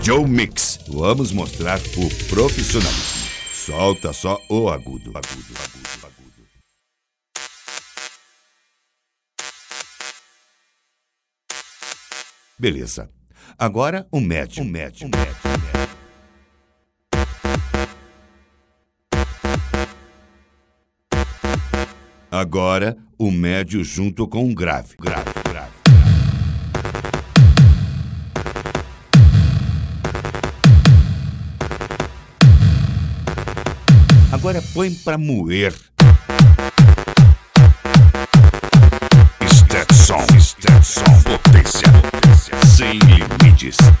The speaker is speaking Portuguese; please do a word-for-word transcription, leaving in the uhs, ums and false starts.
Joe Mix. Vamos mostrar o profissionalismo. Solta só o agudo, agudo, agudo, agudo. Beleza. Agora o médio, o médio, o médio, o médio. Agora o médio junto com o grave, grave, grave. Agora põe pra moer. Stetson, Stetson, potência, potência sem limites.